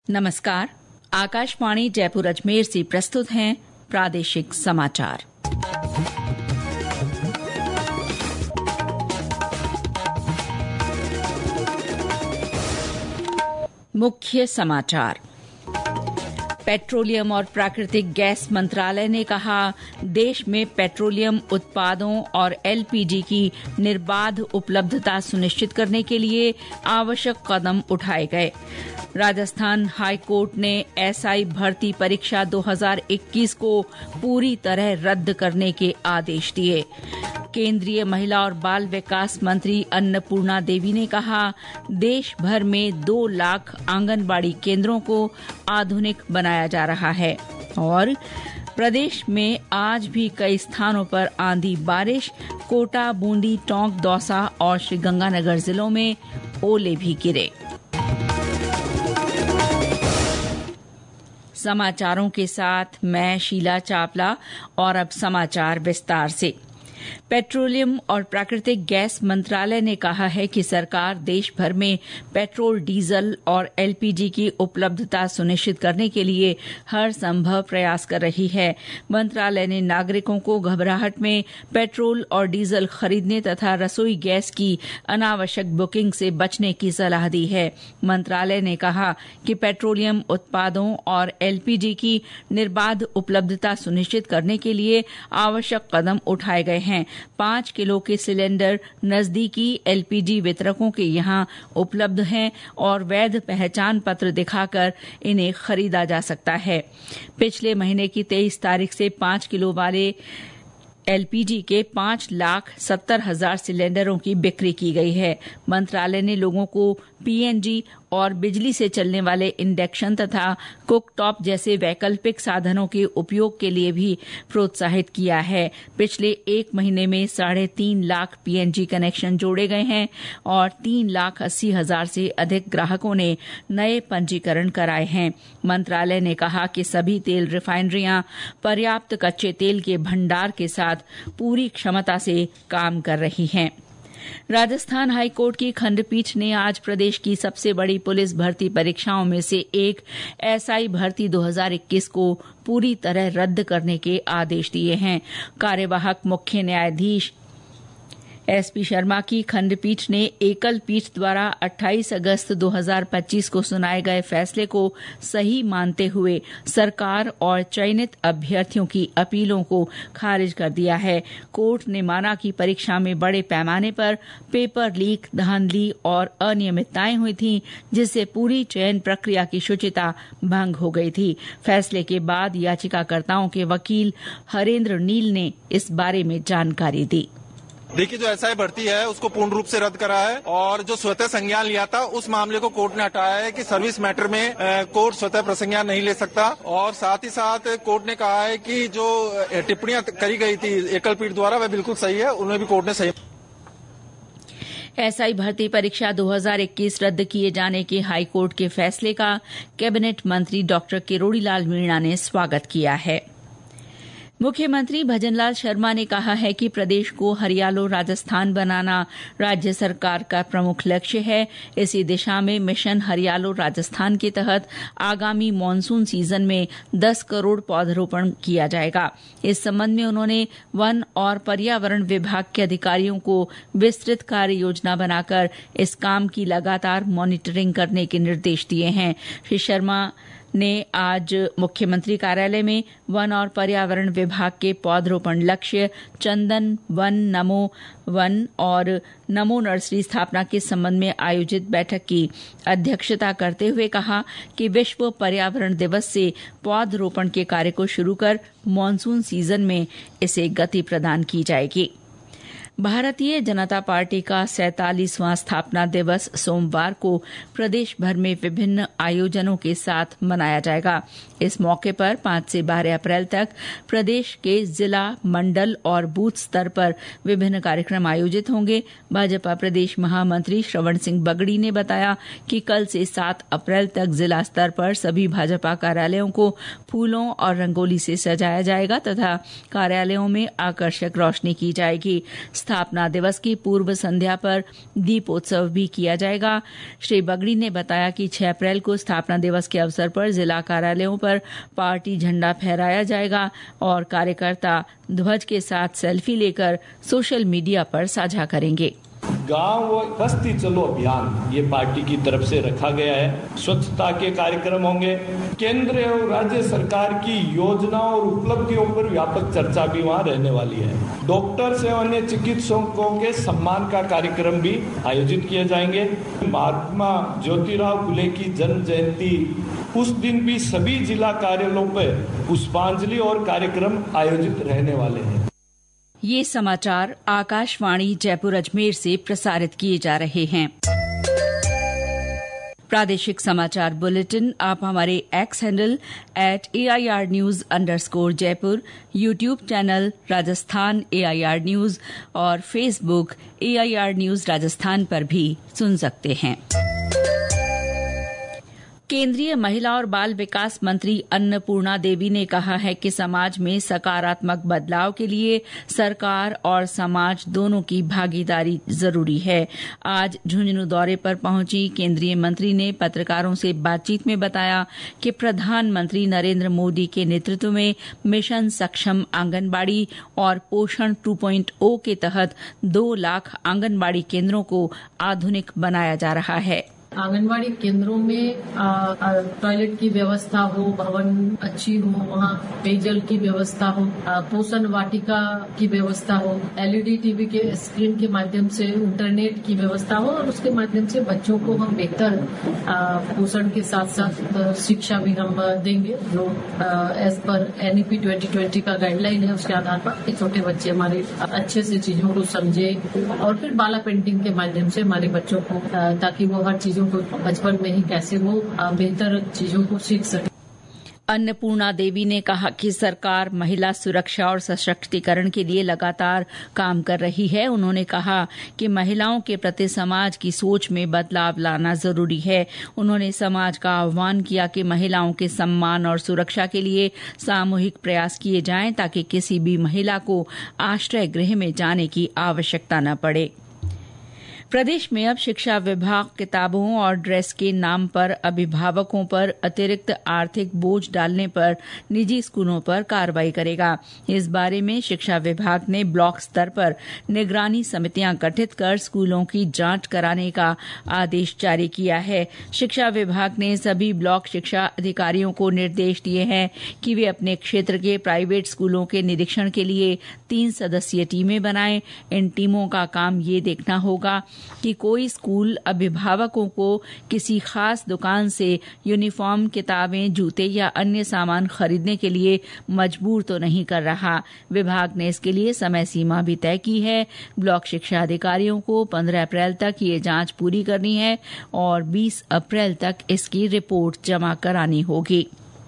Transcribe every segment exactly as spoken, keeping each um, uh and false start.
नमस्कार। आकाशवाणी जयपुर अजमेर से प्रस्तुत हैं प्रादेशिक समाचार। मुख्य समाचार। पेट्रोलियम और प्राकृतिक गैस मंत्रालय ने कहा, देश में पेट्रोलियम उत्पादों और एलपीजी की निर्बाध उपलब्धता सुनिश्चित करने के लिए आवश्यक कदम उठाए गए। राजस्थान हाई कोर्ट ने एसआई भर्ती परीक्षा दो हज़ार इक्कीस को पूरी तरह रद्द करने के आदेश दिए। केंद्रीय महिला और बाल विकास मंत्री अन्नपूर्णा देवी ने कहा, देश भर में दो लाख आंगनबाड़ी केंद्रों को आधुनिक बनाया जा रहा है। और प्रदेश में आज भी कई स्थानों पर आंधी बारिश, कोटा, बूंदी, टोंक, दौसा और श्रीगंगानगर जिलों में ओले भी गिरे। समाचारों के साथ मैं शीला चावला और अब समाचार विस्तार से। पेट्रोलियम और प्राकृतिक गैस मंत्रालय ने कहा है कि सरकार देश भर में पेट्रोल, डीजल और एलपीजी की उपलब्धता सुनिश्चित करने के लिए हर संभव प्रयास कर रही है। मंत्रालय ने नागरिकों को घबराहट में पेट्रोल और डीजल खरीदने तथा रसोई गैस की अनावश्यक बुकिंग से बचने की सलाह दी है। मंत्रालय ने कहा कि पेट्रोलियम उत्पादों और एलपीजी की निर्बाध उपलब्धता सुनिश्चित करने के लिए आवश्यक कदम उठाए गए हैं। पांच किलो के सिलेंडर नजदीकी एलपीजी वितरकों के यहां उपलब्ध हैं और वैध पहचान पत्र दिखाकर इन्हें खरीदा जा सकता है। पिछले महीने की तेईस तारीख से पांच किलो वाले एलपीजी के पांच लाख सत्तर हजार सिलेंडरों की बिक्री की गई है। मंत्रालय ने लोगों को पीएनजी और बिजली से चलने वाले इंडक्शन तथा कुकटॉप जैसे वैकल्पिक साधनों के उपयोग के लिए भी प्रोत्साहित किया है। पिछले एक महीने में साढ़े तीन लाख पीएनजी कनेक्शन जोड़े गए हैं और तीन लाख अस्सी हजार से अधिक ग्राहकों ने नए पंजीकरण कराए हैं। मंत्रालय ने कहा कि सभी तेल रिफाइनरियां पर्याप्त कच्चे तेल के भंडार के साथ पूरी क्षमता से काम कर रही हैं। राजस्थान हाईकोर्ट की खंडपीठ ने आज प्रदेश की सबसे बड़ी पुलिस भर्ती परीक्षाओं में से एक एसआई भर्ती दो हज़ार इक्कीस को पूरी तरह रद्द करने के आदेश दिए हैं। कार्यवाहक मुख्य न्यायाधीश एसपी शर्मा की खंडपीठ ने एकल पीठ द्वारा अट्ठाईस अगस्त दो हज़ार पच्चीस को सुनाए गए फैसले को सही मानते हुए सरकार और चयनित अभ्यर्थियों की अपीलों को खारिज कर दिया है। कोर्ट ने माना कि परीक्षा में बड़े पैमाने पर पेपर लीक, धांधली और अनियमितताएं हुई थीं, जिससे पूरी चयन प्रक्रिया की शुचिता भंग हो गई थी। फैसले के बाद याचिकाकर्ताओं के वकील हरेंद्र नील ने इस बारे में जानकारी दी। देखिए, जो एसआई भर्ती है उसको पूर्ण रूप से रद्द करा है और जो स्वतः संज्ञान लिया था उस मामले को कोर्ट ने हटाया है कि सर्विस मैटर में कोर्ट स्वतः प्रसंज्ञान नहीं ले सकता। और साथ ही साथ कोर्ट ने कहा है कि जो टिप्पणियां करी गई थी एकल पीठ द्वारा वह बिल्कुल सही है, उनमें भी कोर्ट ने सही। एसआई भर्ती परीक्षा दो हज़ार इक्कीस रद्द किए जाने के हाईकोर्ट के फैसले का कैबिनेट मंत्री डॉक्टर किरोड़ी लाल मीणा ने स्वागत किया है। मुख्यमंत्री भजनलाल शर्मा ने कहा है कि प्रदेश को हरियालो राजस्थान बनाना राज्य सरकार का प्रमुख लक्ष्य है। इसी दिशा में मिशन हरियालो राजस्थान के तहत आगामी मानसून सीजन में दस करोड़ पौधरोपण किया जाएगा। इस संबंध में उन्होंने वन और पर्यावरण विभाग के अधिकारियों को विस्तृत कार्य योजना बनाकर इस काम की लगातार मॉनिटरिंग करने के निर्देश दिए हैं। श्री शर्मा ने आज मुख्यमंत्री कार्यालय में वन और पर्यावरण विभाग के पौधरोपण लक्ष्य, चंदन वन, नमो वन और नमो नर्सरी स्थापना के संबंध में आयोजित बैठक की अध्यक्षता करते हुए कहा कि विश्व पर्यावरण दिवस से पौधरोपण के कार्य को शुरू कर मानसून सीजन में इसे गति प्रदान की जाएगी। भारतीय जनता पार्टी का सैंतालीसवां स्थापना दिवस सोमवार को प्रदेश भर में विभिन्न आयोजनों के साथ मनाया जाएगा। इस मौके पर पांच से बारह अप्रैल तक प्रदेश के जिला, मंडल और बूथ स्तर पर विभिन्न कार्यक्रम आयोजित होंगे। भाजपा प्रदेश महामंत्री श्रवण सिंह बगड़ी ने बताया कि कल से सात अप्रैल तक जिला स्तर पर सभी भाजपा कार्यालयों को फूलों और रंगोली से सजाया जाएगा तथा कार्यालयों में आकर्षक रोशनी की जाएगी। स्थापना दिवस की पूर्व संध्या पर दीपोत्सव भी किया जाएगा। श्री बगड़ी ने बताया कि छह अप्रैल को स्थापना दिवस के अवसर पर जिला कार्यालयों पर पार्टी झंडा फहराया जाएगा और कार्यकर्ता ध्वज के साथ सेल्फी लेकर सोशल मीडिया पर साझा करेंगे। गांव बस्ती चलो अभियान ये पार्टी की तरफ से रखा गया है। स्वच्छता के कार्यक्रम होंगे। केंद्र और राज्य सरकार की योजनाओं और उपलब्धियों पर व्यापक चर्चा भी वहां रहने वाली है। डॉक्टर्स एवं अन्य चिकित्सकों के सम्मान का कार्यक्रम भी आयोजित किए जाएंगे। महात्मा ज्योतिराव फुले की जन्म जयंती उस दिन भी सभी जिला कार्यालयों पर पुष्पांजलि और कार्यक्रम आयोजित रहने वाले हैं। ये समाचार आकाशवाणी जयपुर अजमेर से प्रसारित किए जा रहे हैं। प्रादेशिक समाचार बुलेटिन आप हमारे X handle at A I R news under score Jaipur, YouTube channel Rajasthan A I R news और Facebook A I R news Rajasthan पर भी सुन सकते हैं। केंद्रीय महिला और बाल विकास मंत्री अन्नपूर्णा देवी ने कहा है कि समाज में सकारात्मक बदलाव के लिए सरकार और समाज दोनों की भागीदारी जरूरी है। आज झुंझुनू दौरे पर पहुंची केंद्रीय मंत्री ने पत्रकारों से बातचीत में बताया कि प्रधानमंत्री नरेंद्र मोदी के नेतृत्व में मिशन सक्षम आंगनबाड़ी और पोषण टू पॉइंट ओ के तहत दो लाख आंगनबाड़ी केंद्रों को आधुनिक बनाया जा रहा है। आंगनवाड़ी केंद्रों में टॉयलेट की व्यवस्था हो, भवन अच्छी हो, वहाँ पेयजल की व्यवस्था हो, पोषण वाटिका की व्यवस्था हो, एल ई डी टीवी के स्क्रीन के माध्यम से इंटरनेट की व्यवस्था हो और उसके माध्यम से बच्चों को हम बेहतर पोषण के साथ साथ शिक्षा भी हम देंगे। जो as per N E P twenty twenty का गाइडलाइन है उसके आधार पर छोटे बच्चे हमारे अच्छे से चीजों को समझे और फिर बाला पेंटिंग के माध्यम से हमारे बच्चों को ताकि वो हर चीजों को बचपन में ही कैसे वो बेहतर चीजों को सीख सके। अन्नपूर्णा देवी ने कहा कि सरकार महिला सुरक्षा और सशक्तिकरण के लिए लगातार काम कर रही है। उन्होंने कहा कि महिलाओं के प्रति समाज की सोच में बदलाव लाना जरूरी है। उन्होंने समाज का आह्वान किया कि महिलाओं के सम्मान और सुरक्षा के लिए सामूहिक प्रयास किए जाएं ताकि किसी भी महिला को आश्रय गृह में जाने की आवश्यकता न पड़े। प्रदेश में अब शिक्षा विभाग किताबों और ड्रेस के नाम पर अभिभावकों पर अतिरिक्त आर्थिक बोझ डालने पर निजी स्कूलों पर कार्रवाई करेगा। इस बारे में शिक्षा विभाग ने ब्लॉक स्तर पर निगरानी समितियां गठित कर स्कूलों की जांच कराने का आदेश जारी किया है। शिक्षा विभाग ने सभी ब्लॉक शिक्षा अधिकारियों को निर्देश दिए हैं कि वे अपने क्षेत्र के प्राइवेट स्कूलों के निरीक्षण के लिए तीन सदस्यीय टीमें बनाएं। इन टीमों का काम ये देखना होगा कि कोई स्कूल अभिभावकों को किसी खास दुकान से यूनिफॉर्म, किताबें, जूते या अन्य सामान खरीदने के लिए मजबूर तो नहीं कर रहा। विभाग ने इसके लिए समय सीमा भी तय की है। ब्लॉक शिक्षा अधिकारियों को पंद्रह अप्रैल तक ये जांच पूरी करनी है और बीस अप्रैल तक इसकी रिपोर्ट जमा करानी होगी।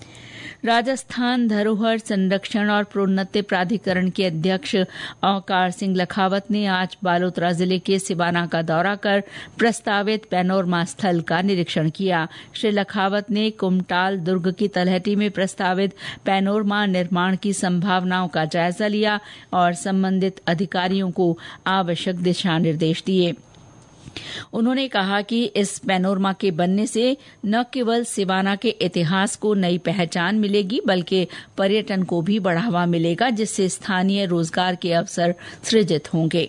राजस्थान धरोहर संरक्षण और प्रोन्नति प्राधिकरण के अध्यक्ष औकार सिंह लखावत ने आज बालोतरा जिले के सिवाना का दौरा कर प्रस्तावित पैनोरमा स्थल का निरीक्षण किया। श्री लखावत ने कुमटाल दुर्ग की तलहटी में प्रस्तावित पैनोरमा निर्माण की संभावनाओं का जायजा लिया और संबंधित अधिकारियों को आवश्यक दिशा निर्देश दिए। उन्होंने कहा कि इस पैनोरमा के बनने से न केवल सिवाना के इतिहास को नई पहचान मिलेगी बल्कि पर्यटन को भी बढ़ावा मिलेगा, जिससे स्थानीय रोजगार के अवसर सृजित होंगे।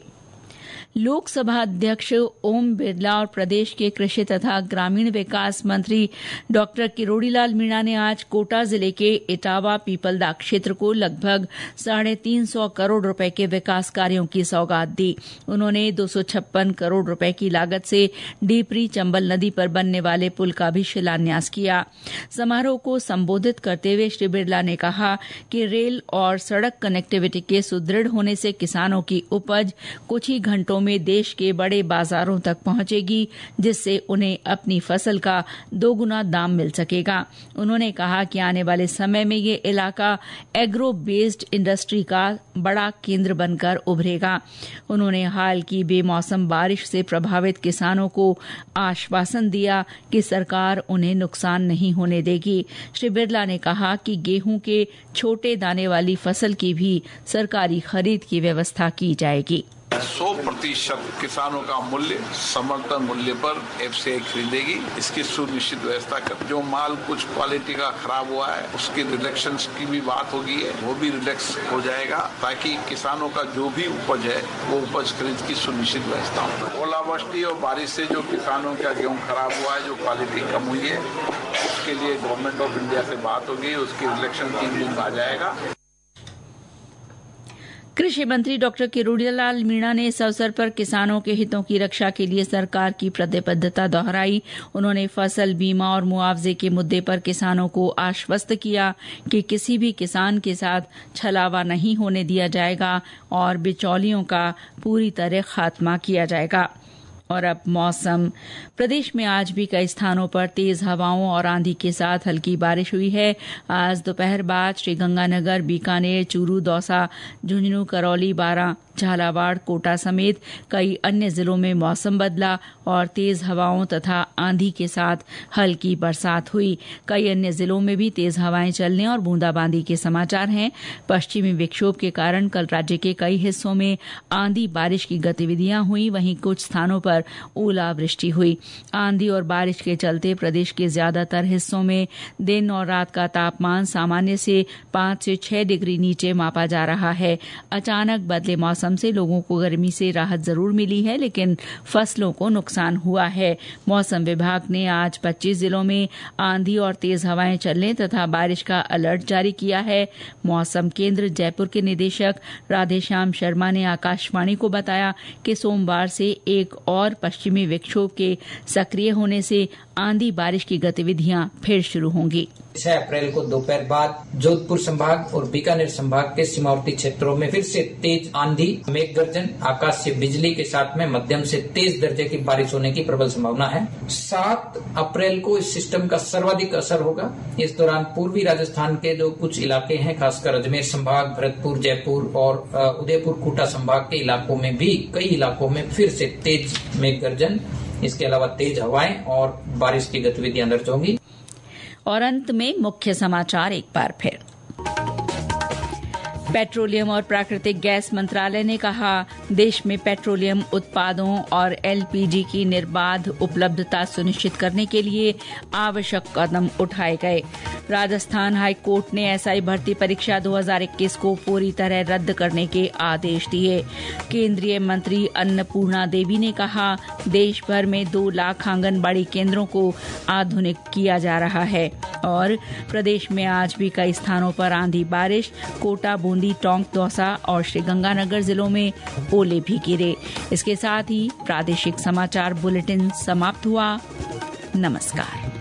लोकसभा अध्यक्ष ओम बिरला और प्रदेश के कृषि तथा ग्रामीण विकास मंत्री डॉक्टर किरोड़ीलाल मीणा ने आज कोटा जिले के इटावा पीपलदा क्षेत्र को लगभग साढ़े तीन सौ करोड़ रुपए के विकास कार्यों की सौगात दी। उन्होंने दो सौ छप्पन करोड़ रुपए की लागत से डीपरी चंबल नदी पर बनने वाले पुल का भी शिलान्यास किया। समारोह को संबोधित करते हुए श्री बिरला ने कहा कि रेल और सड़क कनेक्टिविटी के सुदृढ़ होने से किसानों की उपज कुछ ही घंटों में देश के बड़े बाजारों तक पहुंचेगी, जिससे उन्हें अपनी फसल का दोगुना दाम मिल सकेगा। उन्होंने कहा कि आने वाले समय में ये इलाका एग्रो बेस्ड इंडस्ट्री का बड़ा केंद्र बनकर उभरेगा। उन्होंने हाल की बेमौसम बारिश से प्रभावित किसानों को आश्वासन दिया कि सरकार उन्हें नुकसान नहीं होने देगी। श्री बिरला ने कहा कि गेहूं के छोटे दाने वाली फसल की भी सरकारी खरीद की व्यवस्था की जाएगी। सौ प्रतिशत किसानों का मूल्य समर्थन मूल्य पर एफसीआई खरीदेगी। इसकी सुनिश्चित व्यवस्था कर, जो माल कुछ क्वालिटी का खराब हुआ है उसके रिडक्शन की भी बात होगी है, वो भी रिडक्स हो जाएगा ताकि किसानों का जो भी उपज है वो उपज खरीद की सुनिश्चित व्यवस्था हो। ओलावृष्टि और बारिश से जो किसानों का गेहूँ खराब हुआ है, जो क्वालिटी कम हुई है, उसके लिए गवर्नमेंट ऑफ इंडिया से बात होगी, उसकी रिडक्शन की लिंक आ जाएगा। कृषि मंत्री डॉक्टर किरोड़ीलाल मीणा ने इस अवसर पर किसानों के हितों की रक्षा के लिए सरकार की प्रतिबद्धता दोहराई। उन्होंने फसल बीमा और मुआवजे के मुद्दे पर किसानों को आश्वस्त किया कि किसी भी किसान के साथ छलावा नहीं होने दिया जाएगा और बिचौलियों का पूरी तरह खात्मा किया जाएगा। और अब मौसम। प्रदेश में आज भी कई स्थानों पर तेज हवाओं और आंधी के साथ हल्की बारिश हुई है। आज दोपहर बाद श्रीगंगानगर, बीकानेर, चूरू, दौसा, झुंझुनू, करौली, बारां, झालावाड़, कोटा समेत कई अन्य जिलों में मौसम बदला और तेज हवाओं तथा आंधी के साथ हल्की बरसात हुई। कई अन्य जिलों में भी तेज हवाएं चलने और बूंदाबांदी के समाचार हैं। पश्चिमी विक्षोभ के कारण कल राज्य के कई हिस्सों में आंधी बारिश की गतिविधियां हुई, वहीं कुछ स्थानों पर ओलावृष्टि हुई। आंधी और बारिश के चलते प्रदेश के ज्यादातर हिस्सों में दिन और रात का तापमान सामान्य से पांच से छह डिग्री नीचे मापा जा रहा है। अचानक बदले मौसम से लोगों को गर्मी से राहत जरूर मिली है, लेकिन फसलों को नुकसान हुआ है। मौसम विभाग ने आज पच्चीस जिलों में आंधी और तेज हवाएं चलने तथा बारिश का अलर्ट जारी किया है। मौसम केंद्र जयपुर के निदेशक राधेश्याम शर्मा ने आकाशवाणी को बताया कि सोमवार से एक और पश्चिमी विक्षोभ के सक्रिय होने से आंधी बारिश की गतिविधियां फिर शुरू होंगी। छह अप्रैल को दोपहर बाद जोधपुर संभाग और बीकानेर संभाग के सीमावर्ती क्षेत्रों में फिर से तेज आंधी, मेघ गर्जन, आकाश से बिजली के साथ में मध्यम से तेज दर्जे की बारिश होने की प्रबल संभावना है। सात अप्रैल को इस सिस्टम का सर्वाधिक असर होगा। इस दौरान पूर्वी राजस्थान के जो कुछ इलाके हैं, खासकर अजमेर संभाग, भरतपुर, जयपुर और उदयपुर, कोटा संभाग के इलाकों में भी कई इलाकों में फिर से तेज मेघ गर्जन, इसके अलावा तेज हवाएं और बारिश की गतिविधियां दर्ज होंगी। और अंत में मुख्य समाचार एक बार फिर। पेट्रोलियम और प्राकृतिक गैस मंत्रालय ने कहा, देश में पेट्रोलियम उत्पादों और एलपीजी की निर्बाध उपलब्धता सुनिश्चित करने के लिए आवश्यक कदम उठाए गए। राजस्थान हाई कोर्ट ने एसआई भर्ती परीक्षा दो हज़ार इक्कीस को पूरी तरह रद्द करने के आदेश दिए। केंद्रीय मंत्री अन्नपूर्णा देवी ने कहा, देश भर में दो लाख आंगनबाड़ी केंद्रों को आधुनिक किया जा रहा है। और प्रदेश में आज भी कई स्थानों पर आंधी बारिश, कोटा, बूंदी, टोंक, दौसा और श्रीगंगानगर जिलों में ओले भी गिरे। इसके साथ ही प्रादेशिक समाचार बुलेटिन समाप्त हुआ। नमस्कार।